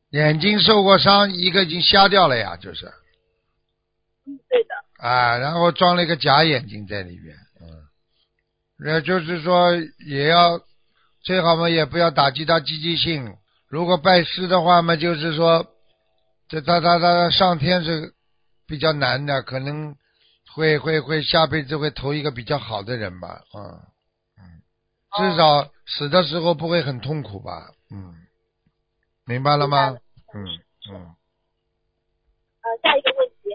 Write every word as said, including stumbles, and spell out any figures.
眼睛受过伤，一个已经瞎掉了呀，就是。 嗯，对的。 啊，然后装了一个假眼睛在里面，嗯，那就是说也要最好嘛，也不要打击他积极性。如果拜师的话嘛，就是说这他他他上天是比较难的，可能会会会下辈子会投一个比较好的人吧，嗯嗯，至少死的时候不会很痛苦吧，嗯，明白了吗？嗯嗯。 呃，下一个